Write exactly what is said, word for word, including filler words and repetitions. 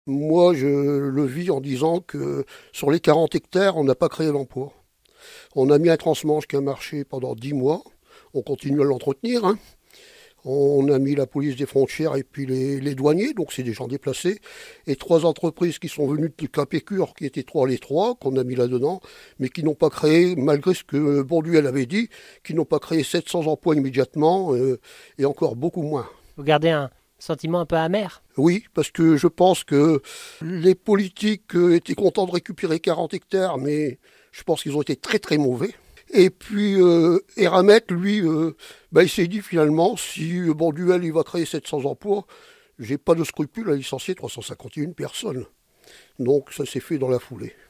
Moi, je le vis en disant que sur les quarante hectares, on n'a pas créé l'emploi. On a mis un transmanche qui a marché pendant dix mois. On continue à l'entretenir, hein. On a mis la police des frontières et puis les, les douaniers, donc c'est des gens déplacés. Et trois entreprises qui sont venues de Capécure, qui étaient trois les trois, qu'on a mis là-dedans, mais qui n'ont pas créé, malgré ce que Bourduel avait dit, qui n'ont pas créé sept cents emplois immédiatement, euh, et encore beaucoup moins. Vous gardez un sentiment un peu amer. Oui, parce que je pense que les politiques euh, étaient contents de récupérer quarante hectares, mais je pense qu'ils ont été très très mauvais. Et puis euh, Eramet, lui, euh, bah, il s'est dit finalement, si euh, Bonduel il va créer sept cents emplois, j'ai pas de scrupule à licencier trois cent cinquante et une personnes. Donc ça s'est fait dans la foulée.